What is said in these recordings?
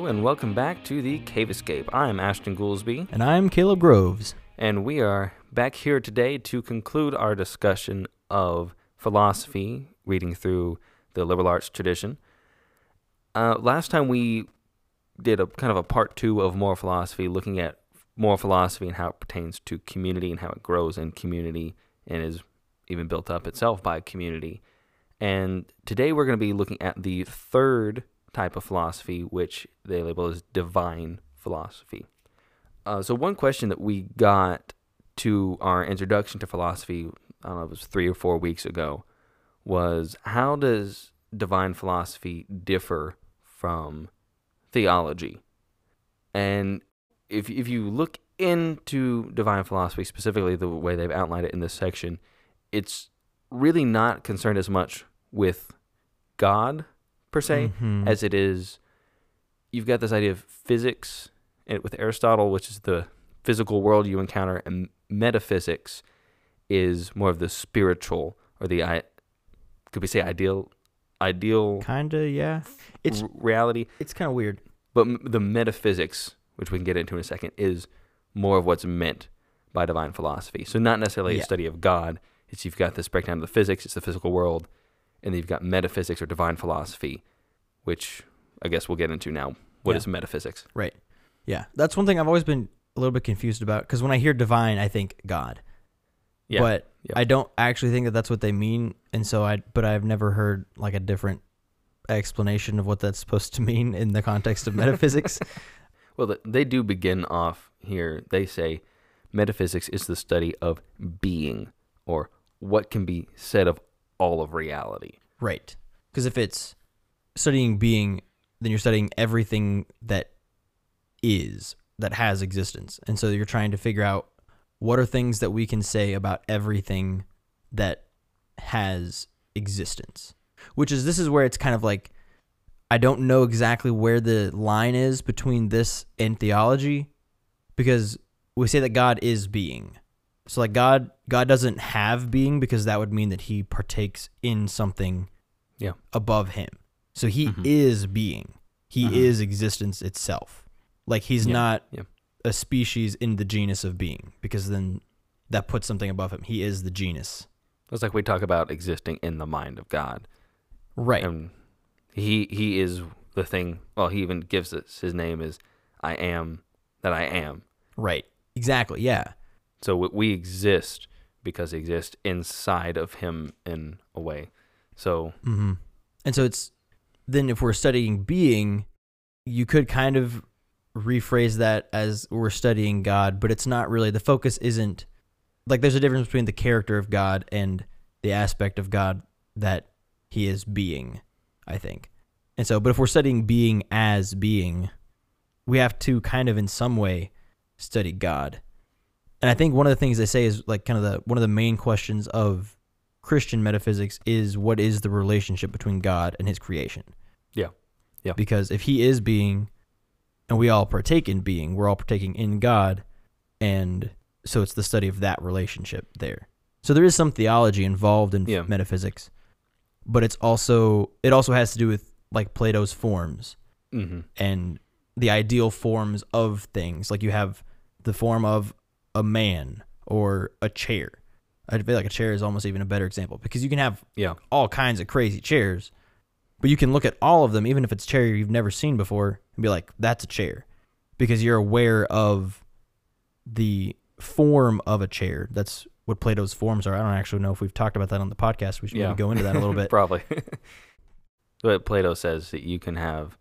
and welcome back to the Cave Escape. I'm Ashton Goolsby, And I'm Caleb Groves. and we are back here today to conclude our discussion of philosophy, reading through the liberal arts tradition. Last time we did a kind of a part 2 of moral philosophy, looking at moral philosophy and how it pertains to community and how it grows in community and is even built up itself by community. And today we're going to be looking at the third type of philosophy, which they label as divine philosophy. So one question that we got to our introduction to philosophy, I don't know, it was 3 or 4 weeks ago, was how does divine philosophy differ from theology? And if you look into divine philosophy, specifically the way they've outlined it in this section, it's really not concerned as much with God per se, as it is, you've got this idea of physics with Aristotle, which is the physical world you encounter, and metaphysics is more of the spiritual, or the, could we say ideal Kinda, yeah. It's reality. It's kind of weird. But the metaphysics, which we can get into in a second, is more of what's meant by divine philosophy. So not necessarily a study of God. It's you've got this breakdown of the physics, it's the physical world, and then you've got metaphysics or divine philosophy, which I guess we'll get into now. What is metaphysics? Right. Yeah. That's one thing I've always been a little bit confused about, because when I hear divine, I think God. Yeah. But I don't actually think that that's what they mean, and so I've never heard like a different explanation of what that's supposed to mean in the context of metaphysics. Well, they do begin off here. They say metaphysics is the study of being, or what can be said of all of reality. Right. Because if it's studying being, then you're studying everything that has existence. And so you're trying to figure out what are things that we can say about everything that has existence. This is where it's kind of like, I don't know exactly where the line is between this and theology, because we say that God is being. So like God doesn't have being, because that would mean that he partakes in something above him. So he is being. He is existence itself. Like he's not a species in the genus of being, because then that puts something above him. He is the genus. It's like we talk about existing in the mind of God. Right. And he is the thing. Well, he even gives us his name is I am that I am. Right. Exactly. Yeah. So we exist because he exists inside of him in a way. So, and so it's then if we're studying being, you could kind of rephrase that as we're studying God, but it's not really. The focus isn't like there's a difference between the character of God and the aspect of God that he is being, I think. And so, but if we're studying being as being, we have to kind of in some way study God. And I think one of the things they say is like kind of one of the main questions of Christian metaphysics is, what is the relationship between God and his creation? Yeah. Yeah. Because if he is being and we all partake in being, we're all partaking in God, and so it's the study of that relationship there. So there is some theology involved in metaphysics, but it also has to do with like Plato's forms and the ideal forms of things. Like you have the form of a man or a chair. I feel like a chair is almost even a better example, because you can have all kinds of crazy chairs, but you can look at all of them, even if it's a chair you've never seen before, and be like, that's a chair, because you're aware of the form of a chair. That's what Plato's forms are. I don't actually know if we've talked about that on the podcast. We should maybe go into that a little bit. Probably. But Plato says that you can have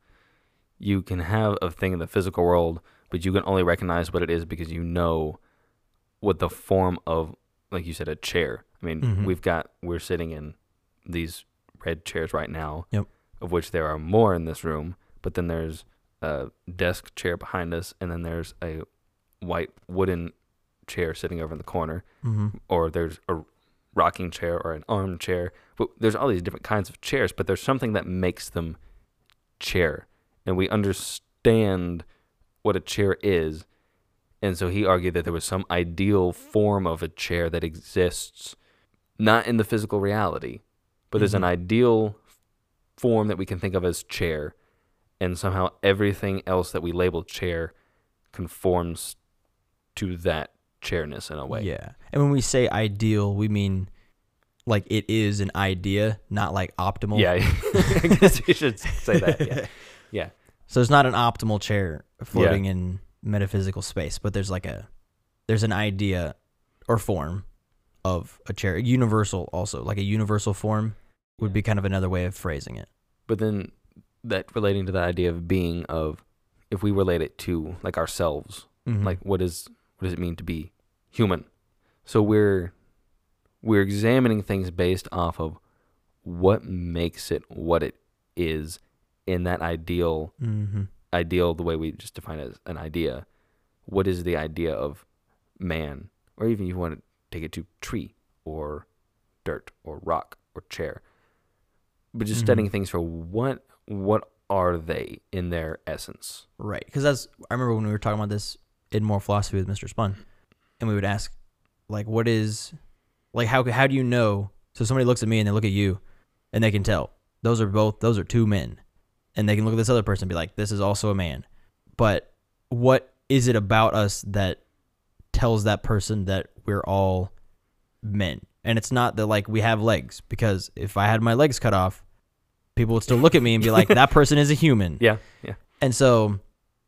a thing in the physical world, but you can only recognize what it is because you know what the form of, like you said, a chair. I mean, we're sitting in these red chairs right now, of which there are more in this room, but then there's a desk chair behind us, and then there's a white wooden chair sitting over in the corner, or there's a rocking chair or an armchair. But there's all these different kinds of chairs, but there's something that makes them chair, and we understand what a chair is. And so he argued that there was some ideal form of a chair that exists not in the physical reality, but there's an ideal form that we can think of as chair, and somehow everything else that we label chair conforms to that chairness in a way. Yeah. And when we say ideal, we mean like it is an idea, not like optimal. Yeah, I guess you should say that. Yeah. Yeah. So it's not an optimal chair floating in metaphysical space, but there's an idea or form of a chair. Universal also, like a universal form would be kind of another way of phrasing it. But then that relating to the idea of being, of if we relate it to like ourselves, like what does it mean to be human? So we're examining things based off of what makes it what it is in that ideal, the way we just define it as an idea. What is the idea of man? Or even you want to take it to tree or dirt or rock or chair. But just studying things for what are they in their essence? Right. Because I remember when we were talking about this in More Philosophy with Mr. Spun, and we would ask, like, what is, like, how do you know? So somebody looks at me and they look at you, and they can tell those are two men, and they can look at this other person and be like, this is also a man. But what is it about us that tells that person that we're all men? And it's not that like we have legs, because if I had my legs cut off, people would still look at me and be like, that person is a human. Yeah. And so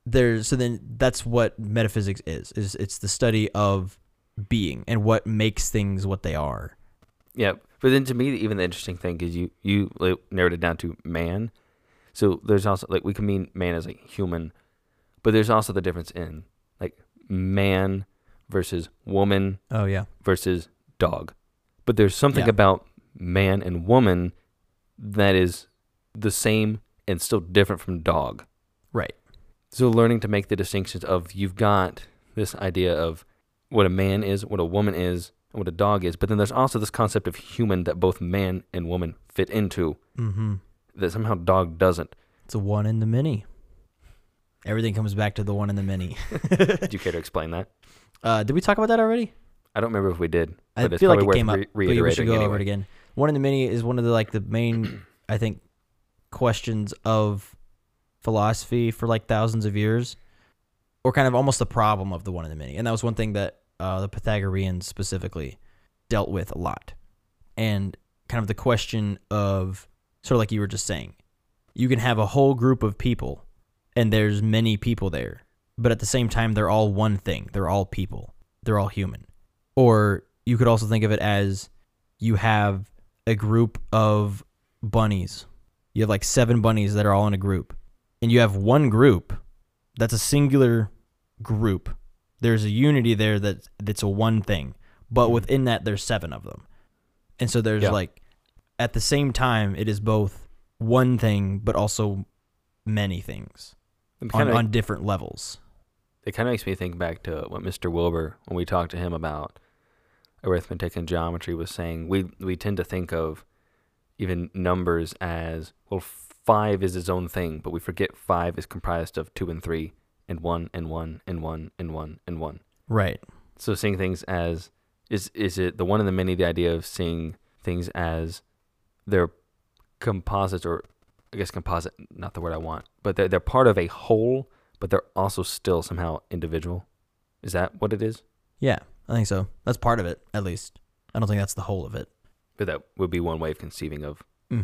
then that's what metaphysics is it's the study of being and what makes things what they are. Yeah. But then to me, even the interesting thing is you narrowed it down to man. So there's also, like, we can mean man as a human, but there's also the difference in like man versus woman. Oh yeah. Versus dog. But there's something about man and woman that is the same and still different from dog. Right. So learning to make the distinctions of, you've got this idea of what a man is, what a woman is, and what a dog is, but then there's also this concept of human that both man and woman fit into, that somehow dog doesn't. It's a one in the many. Everything comes back to the one in the many. Did you care to explain that? Did we talk about that already? I don't remember if we did. I but feel like it's it probably came up. worth But we should reiterating go anyway. over it again. One in the many is one of the main, I think, questions of philosophy for like thousands of years, or kind of almost the problem of the one in the many. And that was one thing that the Pythagoreans specifically dealt with a lot. And kind of the question of, sort of like you were just saying, you can have a whole group of people and there's many people there, but at the same time, they're all one thing. They're all people. They're all human. Or you could also think of it as you have a group of bunnies. You have like 7 bunnies that are all in a group. And you have one group that's a singular group. There's a unity there that's a one thing. But within that, there's 7 of them. And so there's like, at the same time, it is both one thing, but also many things on different levels. It kind of makes me think back to what Mr. Wilbur, when we talked to him about arithmetic and geometry, was saying. We tend to think of even numbers as, well, 5 is its own thing, but we forget 5 is comprised of 2 and 3 and 1 and 1 and 1 and 1 and 1. Right. So seeing things as, is it the one in the many, the idea of seeing things as they're composites, or I guess composite, not the word I want, but they're part of a whole, but they're also still somehow individual. Is that what it is? Yeah, I think so. That's part of it, at least. I don't think that's the whole of it. But that would be one way of conceiving of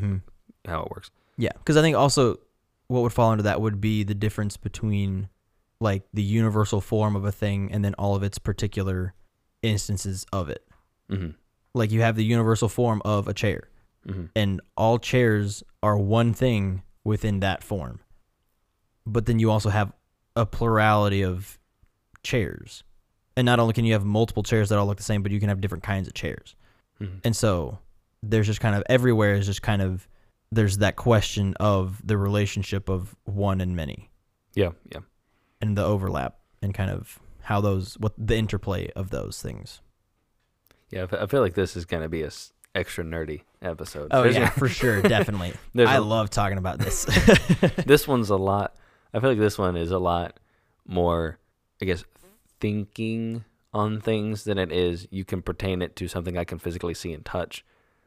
how it works. Yeah, because I think also what would fall into that would be the difference between like the universal form of a thing and then all of its particular instances of it. Like you have the universal form of a chair, and all chairs are one thing within that form. But then you also have a plurality of chairs. And not only can you have multiple chairs that all look the same, but you can have different kinds of chairs. And so there's just kind of everywhere is just kind of, there's that question of the relationship of one and many. Yeah. And the overlap and kind of how those, what the interplay of those things. Yeah, I feel like this is going to be a extra nerdy episode. Oh, yeah, for sure. Definitely. I love talking about this. This one's a lot. I feel like this one is a lot more, I guess, thinking on things than it is you can pertain it to something I can physically see and touch.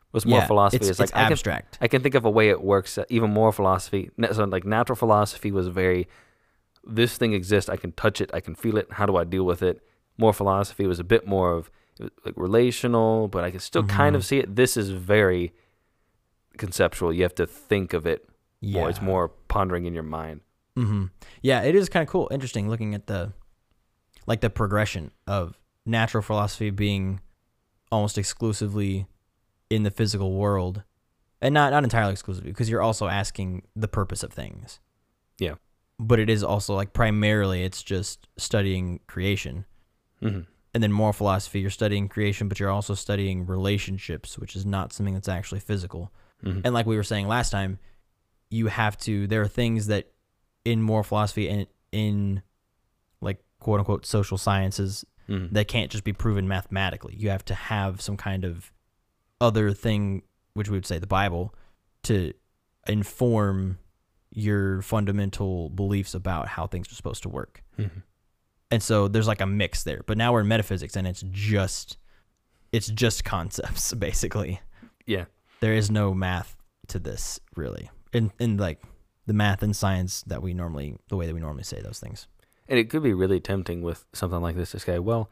What's more Yeah, philosophy is like it's abstract. I can think of a way it works. Even more philosophy. So like natural philosophy was very, this thing exists. I can touch it. I can feel it. How do I deal with it? More philosophy was a bit more of like relational, but I can still kind of see it. This is very conceptual. You have to think of it more. Yeah. It's more pondering in your mind. Yeah, it is kind of cool, interesting looking at the progression of natural philosophy being almost exclusively in the physical world, and not entirely exclusively, because you're also asking the purpose of things. Yeah. But it is also like primarily it's just studying creation. Mm-hmm. And then moral philosophy, you're studying creation, but you're also studying relationships, which is not something that's actually physical. Mm-hmm. And like we were saying last time, there are things that in moral philosophy and in like quote unquote social sciences that can't just be proven mathematically. You have to have some kind of other thing, which we would say the Bible, to inform your fundamental beliefs about how things are supposed to work. Mm-hmm. And so there's like a mix there. But now we're in metaphysics, and it's just concepts, basically. Yeah. There is no math to this, really. In like the math and science the way that we normally say those things. And it could be really tempting with something like this to say, well,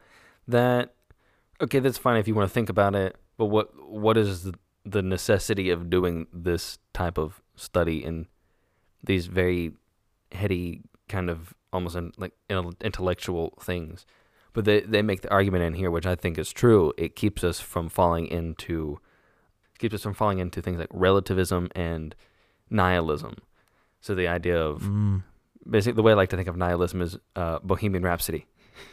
that's fine if you want to think about it, but what is the necessity of doing this type of study in these very heady kind of almost intellectual things? But they make the argument in here, which I think is true. It keeps us from falling into things like relativism and nihilism. So the idea of basically the way I like to think of nihilism is Bohemian Rhapsody.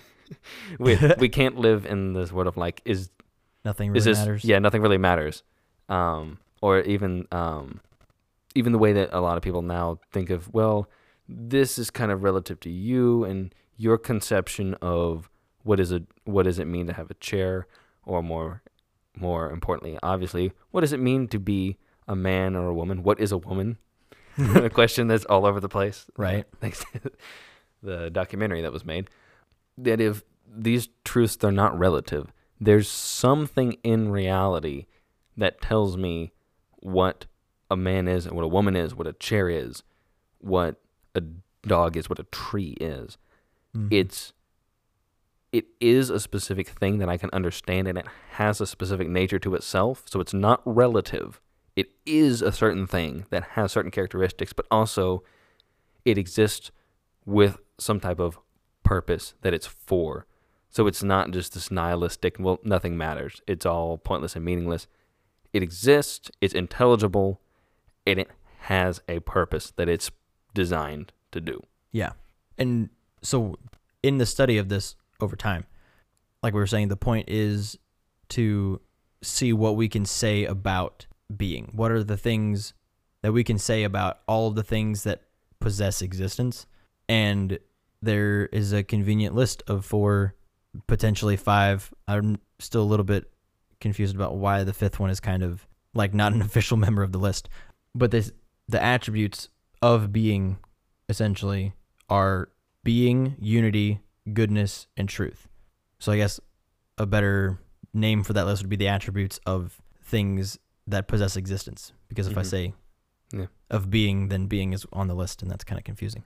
we can't live in this world of like nothing really matters. Yeah, nothing really matters. Or even the way that a lot of people now think of, well, this is kind of relative to you and your conception of what does it mean to have a chair, or more importantly, obviously, what does it mean to be a man or a woman? What is a woman? A question that's all over the place. Right. Thanks to the documentary that was made. That if these truths, they're not relative. There's something in reality that tells me what a man is and what a woman is, what a chair is, what a dog is, what a tree is. Mm-hmm. It is a specific thing that I can understand, and it has a specific nature to itself, so it's not relative. It is a certain thing that has certain characteristics, but also it exists with some type of purpose that it's for. So it's not just this nihilistic, well, nothing matters. It's all pointless and meaningless. It exists, it's intelligible, and it has a purpose that it's designed to do. Yeah. And so in the study of this over time, like we were saying, the point is to see what we can say about being. What are the things that we can say about all of the things that possess existence? And there is a convenient list of 4, potentially 5. I'm still a little bit confused about why the 5th one is kind of like not an official member of the list. But the attributes of being essentially are being, unity, goodness, and truth. So I guess a better name for that list would be the attributes of things that possess existence. Because if I say of being, then being is on the list, and that's kind of confusing.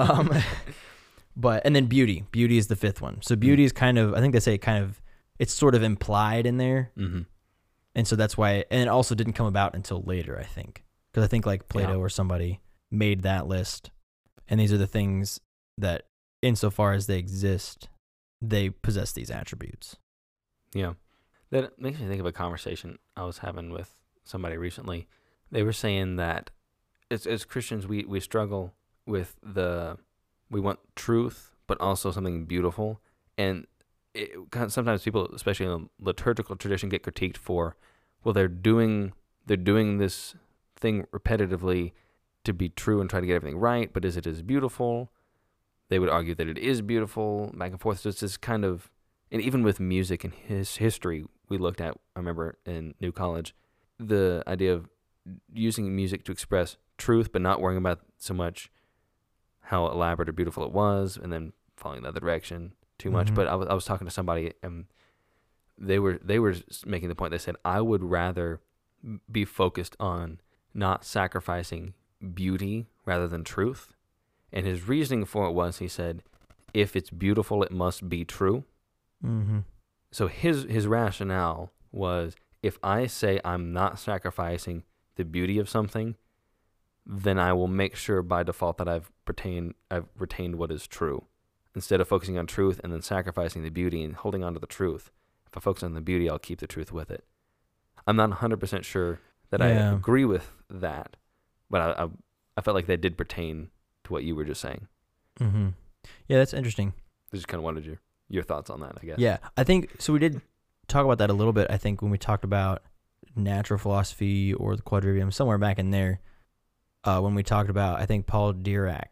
And then beauty. Beauty is the 5th one. So beauty is kind of, I think they say it's sort of implied in there. Mm-hmm. And so that's why, and it also didn't come about until later, I think. Because I think like Plato or somebody made that list. And these are the things that, insofar as they exist, they possess these attributes. Yeah. That makes me think of a conversation I was having with somebody recently. They were saying that as Christians, we struggle with we want truth, but also something beautiful. And sometimes people, especially in the liturgical tradition, get critiqued for, well, they're doing this thing repetitively to be true and try to get everything right, but is it as beautiful? They would argue that it is beautiful, back and forth. So it's this kind of, and even with music and his history, we looked at, I remember in New College, the idea of using music to express truth, but not worrying about so much how elaborate or beautiful it was, and then following the other direction too much. Mm-hmm. But I was talking to somebody, and they were making the point. They said, I would rather be focused on not sacrificing beauty rather than truth. And his reasoning for it was, he said, if it's beautiful, it must be true. Mm-hmm. So his rationale was, if I say I'm not sacrificing the beauty of something, then I will make sure by default that I've retained what is true. Instead of focusing on truth and then sacrificing the beauty and holding on to the truth, if I focus on the beauty, I'll keep the truth with it. I'm not 100% sure that I agree with that, but I felt like that did pertain to what you were just saying. Mm-hmm. Yeah, that's interesting. I just kind of wanted your thoughts on that, I guess. Yeah, I think, so we did talk about that a little bit, I think, when we talked about natural philosophy or the quadrivium, somewhere back in there, when we talked about, I think, Paul Dirac,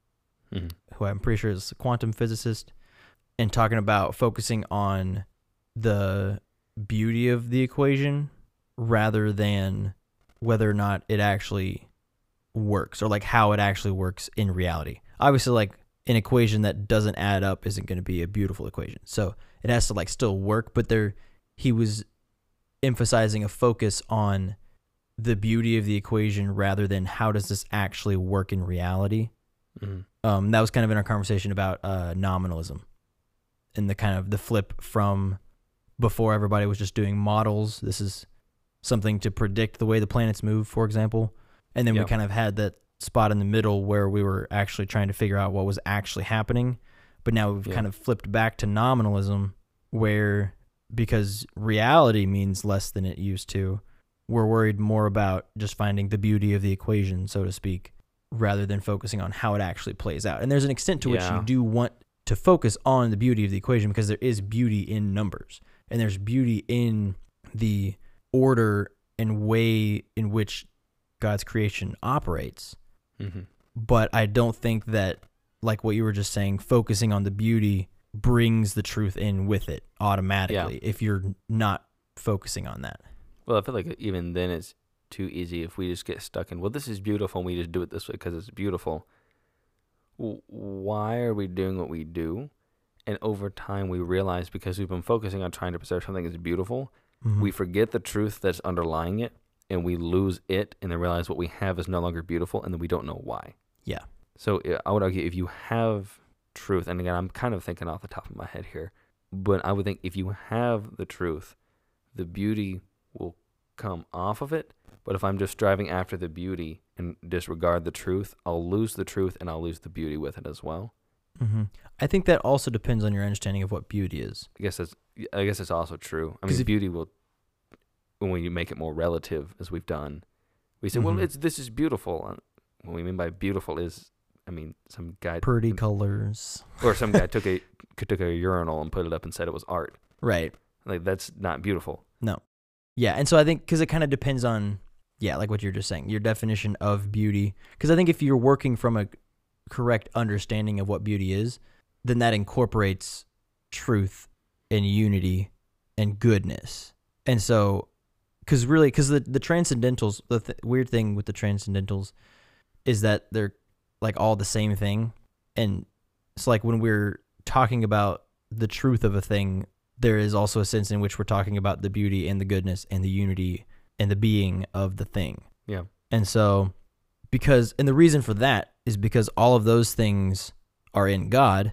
who I'm pretty sure is a quantum physicist, and talking about focusing on the beauty of the equation rather than whether or not it actually works, or like how it actually works in reality. Obviously, like an equation that doesn't add up isn't going to be a beautiful equation. So it has to like still work, but he was emphasizing a focus on the beauty of the equation rather than how does this actually work in reality. That was kind of in our conversation about nominalism and the kind of the flip from before everybody was just doing models. This is something to predict the way the planets move, for example. And then we kind of had that spot in the middle where we were actually trying to figure out what was actually happening. But now we've kind of flipped back to nominalism, where because reality means less than it used to, we're worried more about just finding the beauty of the equation, so to speak, rather than focusing on how it actually plays out. And there's an extent to which you do want to focus on the beauty of the equation, because there is beauty in numbers, and there's beauty in the order and way in which God's creation operates. But I don't think that, like what you were just saying, focusing on the beauty brings the truth in with it automatically if you're not focusing on that. Well, I feel like even then it's too easy if we just get stuck in, well, this is beautiful, and we just do it this way because it's beautiful. Well, why are we doing what we do? And over time we realize, because we've been focusing on trying to preserve something that's beautiful, we forget the truth that's underlying it, and we lose it, and then realize what we have is no longer beautiful, and then we don't know why. Yeah. So I would argue, if you have truth, and again, I'm kind of thinking off the top of my head here, but I would think if you have the truth, the beauty will come off of it. But if I'm just striving after the beauty and disregard the truth, I'll lose the truth, and I'll lose the beauty with it as well. I think that also depends on your understanding of what beauty is. I guess it's also true. I mean, beauty will, when you make it more relative, as we've done, we say, well, this is beautiful. What we mean by beautiful is, I mean, some guy pretty colors, or some guy took a urinal and put it up and said it was art. Right. Like, that's not beautiful. No. Yeah, and so I think, because it kind of depends on, like what you're just saying, your definition of beauty. Because I think if you're working from a correct understanding of what beauty is, then that incorporates truth and unity and goodness. And so, because the transcendentals, the weird thing with the transcendentals is that they're like all the same thing. And it's like when we're talking about the truth of a thing, there is also a sense in which we're talking about the beauty and the goodness and the unity and the being of the thing. Yeah. And so, and the reason for that is because all of those things are in God,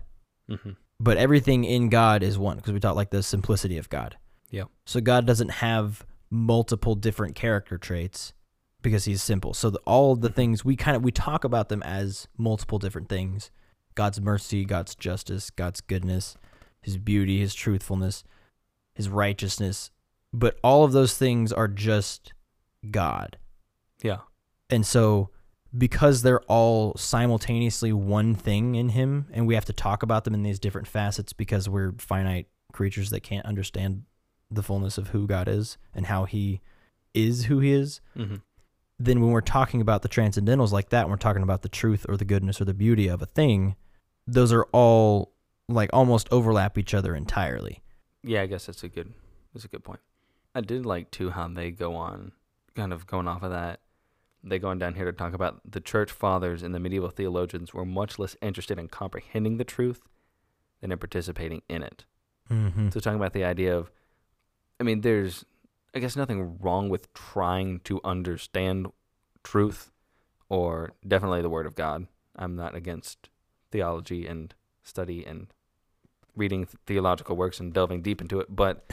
but everything in God is one, because we talk like the simplicity of God. Yeah. So God doesn't have multiple different character traits because he's simple. So all the things we talk about them as multiple different things: God's mercy, God's justice, God's goodness, his beauty, his truthfulness, his righteousness. But all of those things are just God. Yeah. And so, because they're all simultaneously one thing in him, and we have to talk about them in these different facets because we're finite creatures that can't understand the fullness of who God is and how he is who he is, then when we're talking about the transcendentals like that, when we're talking about the truth or the goodness or the beauty of a thing, those are all like almost overlap each other entirely. Yeah, I guess that's a good point. I did like too how they go on, kind of going off of that. They go on down here to talk about the church fathers and the medieval theologians were much less interested in comprehending the truth than in participating in it. So talking about the idea of, I mean, there's I guess nothing wrong with trying to understand truth, or definitely the Word of God. I'm not against theology and study and reading theological works and delving deep into it, but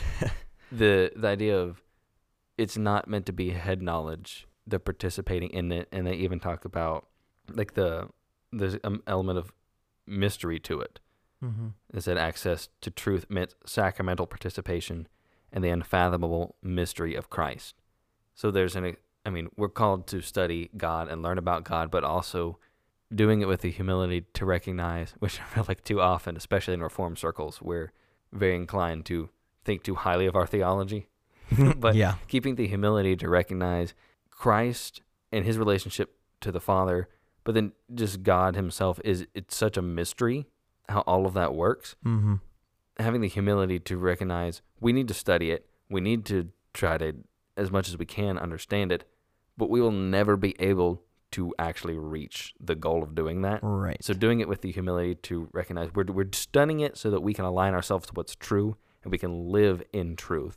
the idea of it's not meant to be head knowledge, the participating in it, and they even talk about like there's an element of mystery to it. Mm-hmm. It said access to truth meant sacramental participation and the unfathomable mystery of Christ. So we're called to study God and learn about God, but also doing it with the humility to recognize, which I feel like too often, especially in Reformed circles, we're very inclined to think too highly of our theology. But yeah. keeping the humility to recognize Christ and his relationship to the Father, but then just God himself, it's such a mystery how all of that works. Mm-hmm. Having the humility to recognize we need to study it, we need to try to, as much as we can, understand it, but we will never be able to actually reach the goal of doing that. Right. So doing it with the humility to recognize we're studying it so that we can align ourselves to what's true and we can live in truth,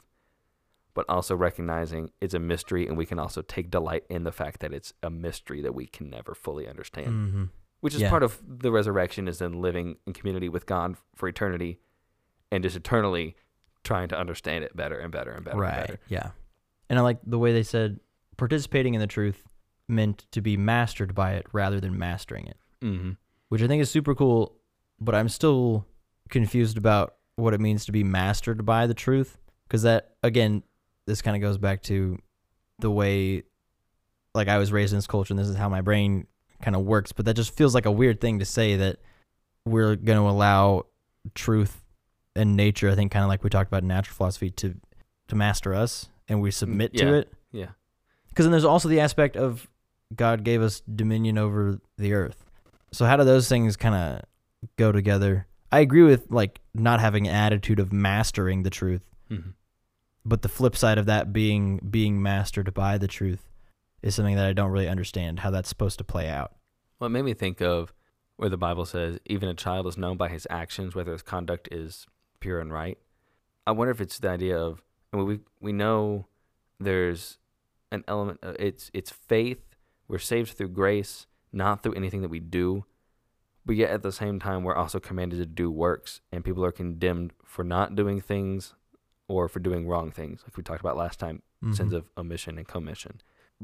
but also recognizing it's a mystery, and we can also take delight in the fact that it's a mystery that we can never fully understand. Mm-hmm. Which is part of the resurrection, is then living in community with God for eternity and just eternally trying to understand it better and better and better. Right. And better. Yeah. And I like the way they said participating in the truth meant to be mastered by it rather than mastering it, Mm-hmm. which I think is super cool, but I'm still confused about what it means to be mastered by the truth, because that, again, this kind of goes back to the way, like, I was raised in this culture and this is how my brain kind of works, but that just feels like a weird thing to say, that we're going to allow truth and nature, I think kind of like we talked about in natural philosophy, to master us, and we submit to it. Yeah. Because then there's also the aspect of God gave us dominion over the earth. So how do those things kind of go together? I agree with like not having an attitude of mastering the truth, Mm-hmm. but the flip side of that being mastered by the truth is something that I don't really understand how that's supposed to play out. Well, it made me think of where the Bible says even a child is known by his actions, whether his conduct is pure and right. I wonder if it's the idea of, I mean, we know there's an element of, it's faith. We're saved through grace, not through anything that we do. But yet at the same time, we're also commanded to do works, and people are condemned for not doing things or for doing wrong things, like we talked about last time, sins of omission and commission.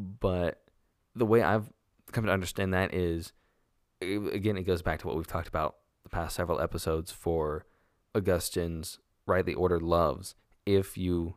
But the way I've come to understand that is, again, it goes back to what we've talked about the past several episodes for Augustine's rightly ordered loves. If you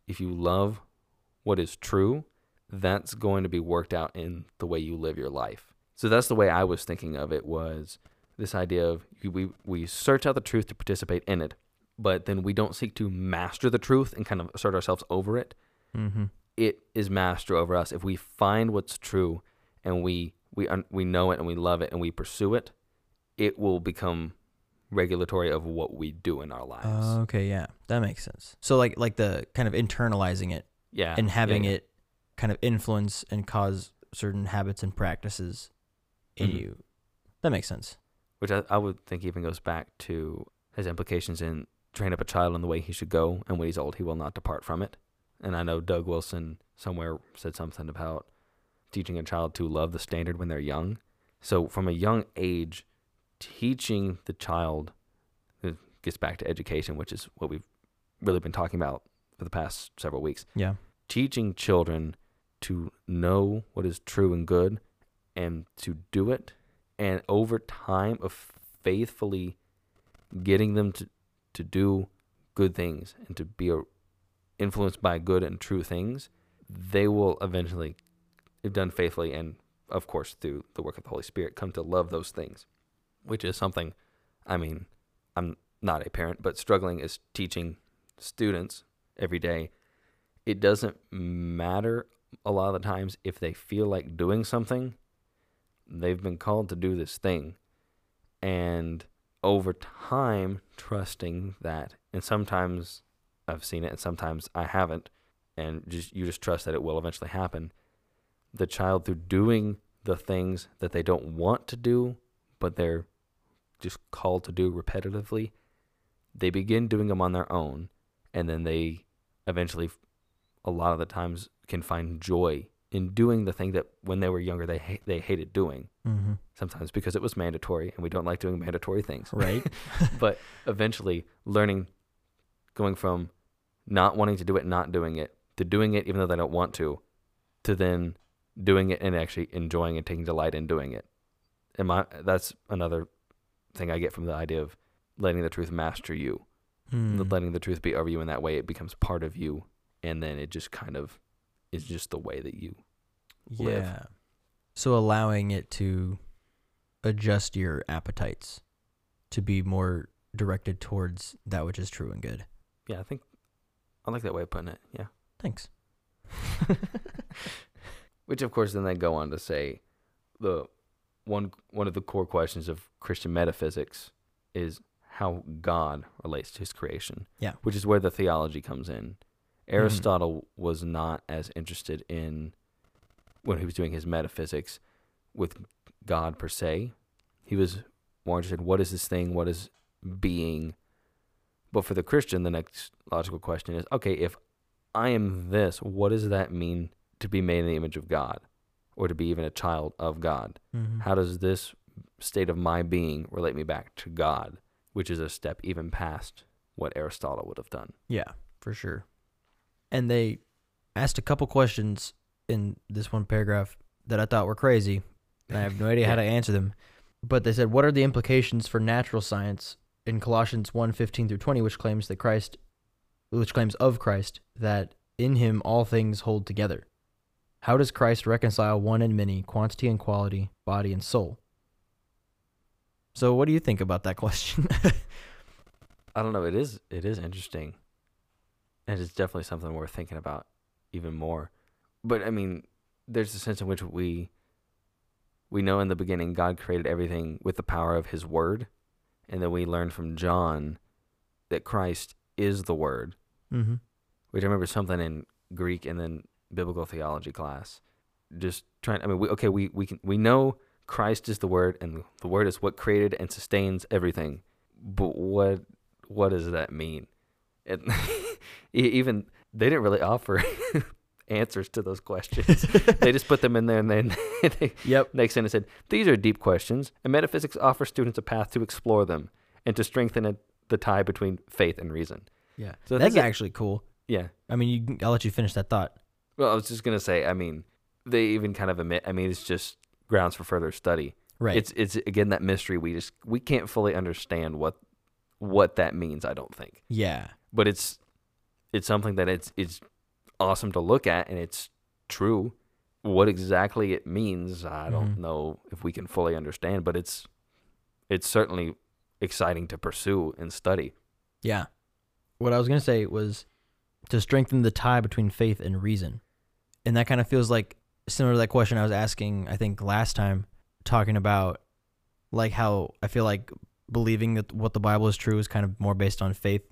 love what is true, that's going to be worked out in the way you live your life. So that's the way I was thinking of it, was this idea of we search out the truth to participate in it, but then we don't seek to master the truth and kind of assert ourselves over it. Mm-hmm. It is master over us. If we find what's true and we know it and we love it and we pursue it, it will become regulatory of what we do in our lives. Okay, yeah, that makes sense. So like the kind of internalizing it, Yeah. and having yeah. it kind of influence and cause certain habits and practices in Mhm. you. That makes sense. Which I would think even goes back to his implications in train up a child in the way he should go, and when he's old, he will not depart from it. And I know Doug Wilson somewhere said something about teaching a child to love the standard when they're young. So from a young age, teaching the child, it gets back to education, which is what we've really been talking about for the past several weeks. Yeah. Teaching children to know what is true and good and to do it, and over time of faithfully getting them to do good things and to be influenced by good and true things, they will eventually, if done faithfully and, of course, through the work of the Holy Spirit, come to love those things, which is something, I mean, I'm not a parent, but struggling as teaching students every day. It doesn't matter a lot of the times if they feel like doing something. They've been called to do this thing. And over time, trusting that, and sometimes I've seen it and sometimes I haven't, and you just trust that it will eventually happen. The child, through doing the things that they don't want to do, but they're just called to do repetitively, they begin doing them on their own, and then they eventually a lot of the times can find joy in doing the thing that when they were younger they hated doing. Mm-hmm. Sometimes because it was mandatory, and we don't like doing mandatory things. Right. But eventually learning, going from not wanting to do it, not doing it, to doing it even though they don't want to then doing it and actually enjoying and taking delight in doing it. And that's another thing I get from the idea of letting the truth master you, letting the truth be over you in that way. It becomes part of you, and then it just kind of is just the way that you live. Yeah. So allowing it to adjust your appetites to be more directed towards that which is true and good. Yeah, I like that way of putting it. Yeah. Thanks. Which, of course, then they go on to say the one of the core questions of Christian metaphysics is how God relates to his creation. Yeah. Which is where the theology comes in. Aristotle was not as interested in, when he was doing his metaphysics, with God per se. He was more interested in what is this thing, what is being. But for the Christian, the next logical question is, okay, if I am this, what does that mean to be made in the image of God, or to be even a child of God? Mm-hmm. How does this state of my being relate me back to God, which is a step even past what Aristotle would have done. Yeah, for sure. And they asked a couple questions in this one paragraph that I thought were crazy, and I have no idea how to answer them. But they said, what are the implications for natural science in Colossians 1:15-20, which claims of Christ that in him all things hold together? How does Christ reconcile one and many, quantity and quality, body and soul? So what do you think about that question? I don't know. It is interesting. And it's definitely something worth thinking about even more. But I mean, there's a sense in which we know in the beginning God created everything with the power of his word. And then we learned from John that Christ is the word. Mm-hmm. Which I remember something in Greek and then biblical theology class. Just trying, I mean, we know Christ is the word, and the word is what created and sustains everything. But what does that mean? And even they didn't really offer answers to those questions. They just put them in there, and then next sentence said, "These are deep questions, and metaphysics offers students a path to explore them and to strengthen the tie between faith and reason." Yeah, so that's actually cool. Yeah, I mean, I'll let you finish that thought. Well, I was just gonna say, I mean, they even kind of admit, I mean, it's just grounds for further study. Right. It's again that mystery we can't fully understand what that means. I don't think. Yeah. But it's something that it's awesome to look at, and it's true. What exactly it means, I don't know if we can fully understand, but it's certainly exciting to pursue and study. Yeah. What I was gonna say was to strengthen the tie between faith and reason. And that kind of feels like similar to that question I was asking, I think, last time, talking about like how I feel like believing that what the Bible is true is kind of more based on faith,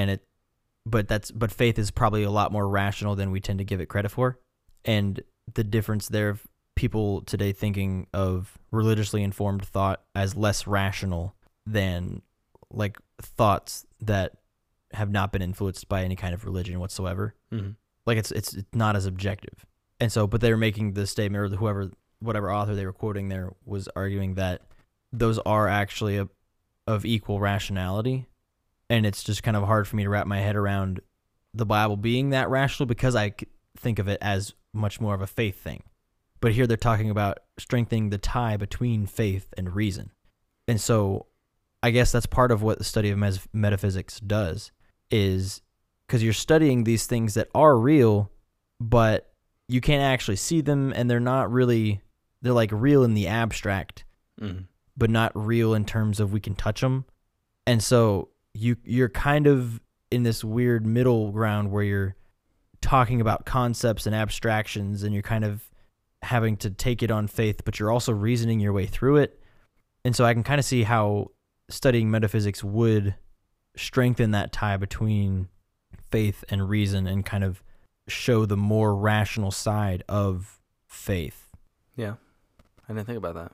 but faith is probably a lot more rational than we tend to give it credit for. And the difference there of people today thinking of religiously informed thought as less rational than like thoughts that have not been influenced by any kind of religion whatsoever. Mm-hmm. Like it's not as objective. And so, but they were making the statement, or whatever author they were quoting there was arguing that those are actually of equal rationality. And it's just kind of hard for me to wrap my head around the Bible being that rational, because I think of it as much more of a faith thing. But here they're talking about strengthening the tie between faith and reason. And so I guess that's part of what the study of metaphysics does, is because you're studying these things that are real, but you can't actually see them, and they're like real in the abstract, but not real in terms of we can touch them. And so you're kind of in this weird middle ground where you're talking about concepts and abstractions, and you're kind of having to take it on faith, but you're also reasoning your way through it. And so I can kind of see how studying metaphysics would strengthen that tie between faith and reason and kind of show the more rational side of faith. Yeah, I didn't think about that.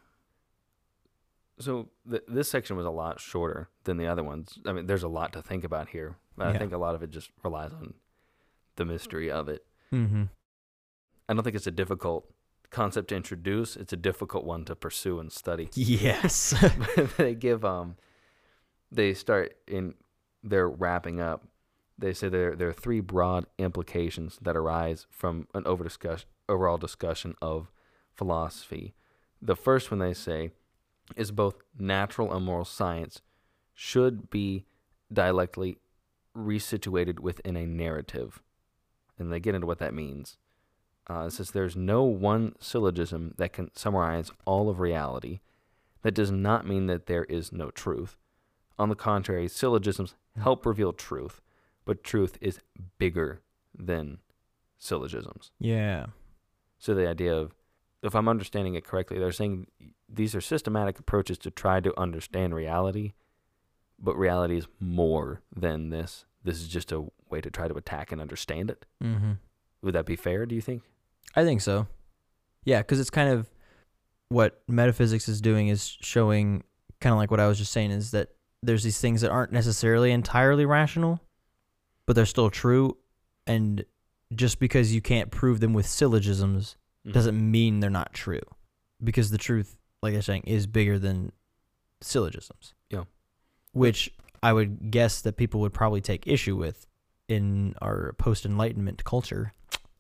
So this section was a lot shorter than the other ones. I mean, there's a lot to think about here, but I think a lot of it just relies on the mystery of it. Mm-hmm. I don't think it's a difficult concept to introduce. It's a difficult one to pursue and study. Yes. But they start in, they're wrapping up. They say there are three broad implications that arise from an overall discussion of philosophy. The first one, they say, is both natural and moral science should be dialectically resituated within a narrative. And they get into what that means. It says there's no one syllogism that can summarize all of reality. That does not mean that there is no truth. On the contrary, syllogisms help reveal truth, but truth is bigger than syllogisms. Yeah. So the idea of, if I'm understanding it correctly, they're saying these are systematic approaches to try to understand reality, but reality is more than this. This is just a way to try to attack and understand it. Mm-hmm. Would that be fair, do you think? I think so. Yeah, because it's kind of what metaphysics is doing is showing, kind of like what I was just saying, is that there's these things that aren't necessarily entirely rational, but they're still true. And just because you can't prove them with syllogisms doesn't mean they're not true. Because the truth, like I'm saying, is bigger than syllogisms. Yeah. Which I would guess that people would probably take issue with in our post-Enlightenment culture.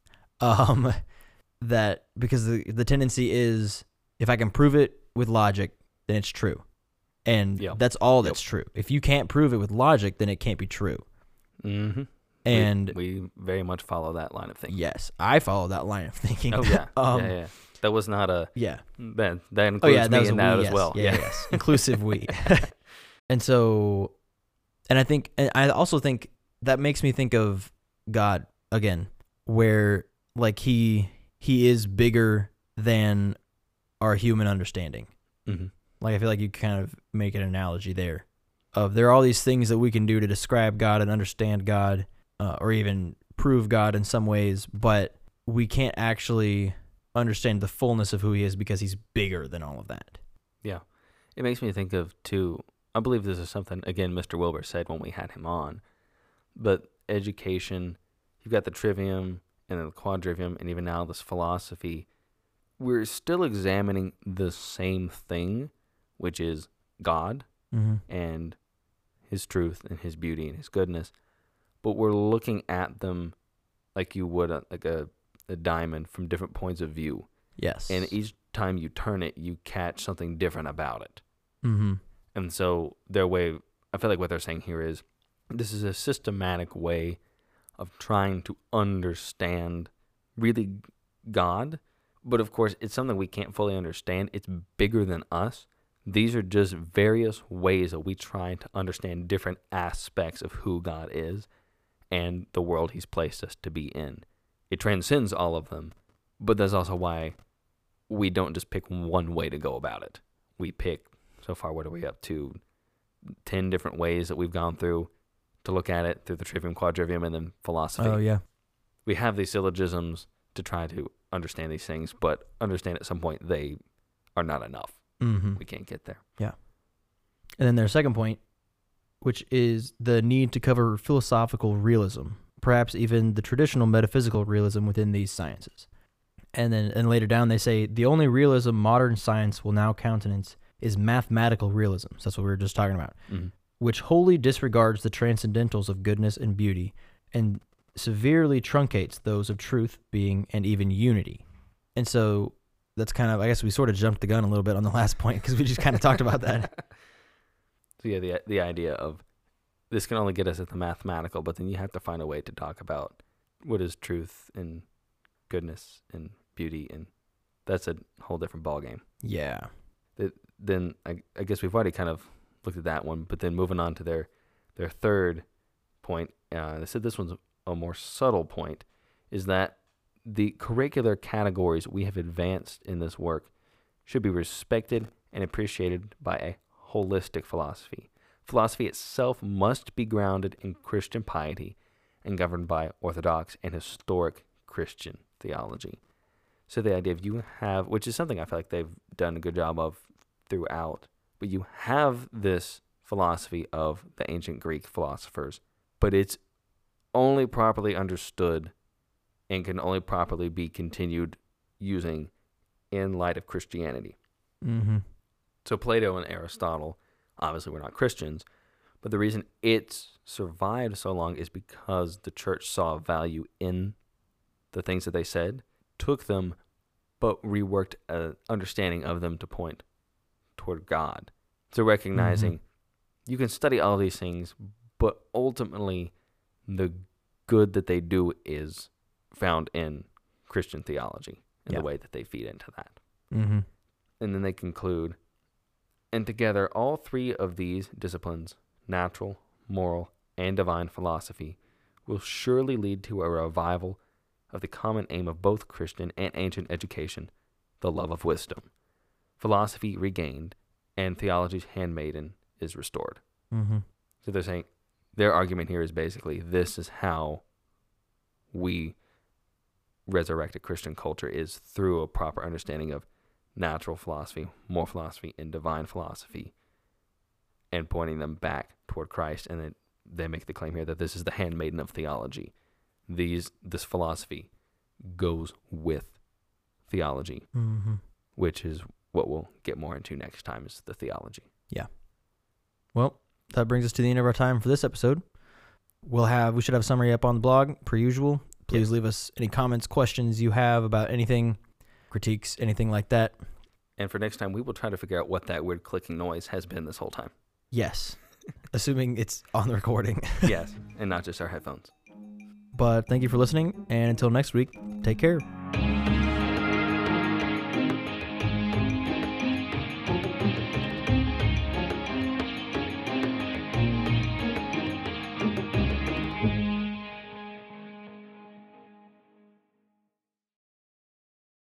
That because the tendency is, if I can prove it with logic, then it's true. And that's all that's true. If you can't prove it with logic, then it can't be true. Mm-hmm. And we very much follow that line of thinking. Yes, I follow that line of thinking. Oh, yeah. Yeah. That was not a... Yeah. That includes me in that as well. Yeah, yes. Inclusive we. And so... And I also think that makes me think of God again, where like he is bigger than our human understanding. Mm-hmm. Like I feel like you kind of make an analogy there of there are all these things that we can do to describe God and understand God, or even prove God in some ways, but we can't actually understand the fullness of who he is because he's bigger than all of that. Yeah. It makes me think of, too, I believe this is something, again, Mr. Wilbur said when we had him on, but education, you've got the trivium and then the quadrivium and even now this philosophy. We're still examining the same thing, which is God and his truth and his beauty and his goodness, but we're looking at them like you would like a diamond from different points of view. Yes. And each time you turn it, you catch something different about it. Mm-hmm. And so their way, I feel like what they're saying here is this is a systematic way of trying to understand really God. But of course, it's something we can't fully understand. It's bigger than us. These are just various ways that we try to understand different aspects of who God is and the world he's placed us to be in. It transcends all of them, but that's also why we don't just pick one way to go about it. We pick, so far, what are we up to? 10 different ways that we've gone through to look at it through the trivium, quadrivium, and then philosophy. Oh, yeah. We have these syllogisms to try to understand these things, but understand at some point they are not enough. Mm-hmm. We can't get there. Yeah. And then their second point, which is the need to cover philosophical realism, perhaps even the traditional metaphysical realism within these sciences. And later down they say, the only realism modern science will now countenance is mathematical realism. So that's what we were just talking about, which wholly disregards the transcendentals of goodness and beauty and severely truncates those of truth, being, and even unity. And so that's kind of, I guess we sort of jumped the gun a little bit on the last point because we just kind of talked about that. So yeah, the idea of this can only get us at the mathematical, but then you have to find a way to talk about what is truth and goodness and beauty, and that's a whole different ballgame. Yeah. Then I guess we've already kind of looked at that one, but then moving on to their third point, they said this one's a more subtle point, is that the curricular categories we have advanced in this work should be respected and appreciated by a holistic philosophy. Philosophy itself must be grounded in Christian piety and governed by orthodox and historic Christian theology. So the idea of you have, which is something I feel like they've done a good job of throughout, but you have this philosophy of the ancient Greek philosophers, but it's only properly understood and can only properly be continued using in light of Christianity. Mm-hmm. So Plato and Aristotle, obviously were not Christians, but the reason it's survived so long is because the church saw value in the things that they said, took them, but reworked an understanding of them to point toward God. So recognizing you can study all these things, but ultimately the good that they do is found in Christian theology and the way that they feed into that. Mm-hmm. And then they conclude, and together all three of these disciplines, natural, moral, and divine philosophy, will surely lead to a revival of the common aim of both Christian and ancient education, the love of wisdom. Philosophy regained, and theology's handmaiden is restored. Mm-hmm. So they're saying, their argument here is basically, this is how we resurrect a Christian culture, is through a proper understanding of natural philosophy, moral philosophy, and divine philosophy, and pointing them back toward Christ. And then they make the claim here that this is the handmaiden of theology. This philosophy goes with theology, which is what we'll get more into next time, is the theology. Yeah. Well, that brings us to the end of our time for this episode. We should have a summary up on the blog, per usual. Please leave us any comments, questions you have about anything, critiques, anything like that. And for next time, we will try to figure out what that weird clicking noise has been this whole time. Yes. Assuming it's on the recording. Yes, and not just our headphones. But thank you for listening, and until next week, take care.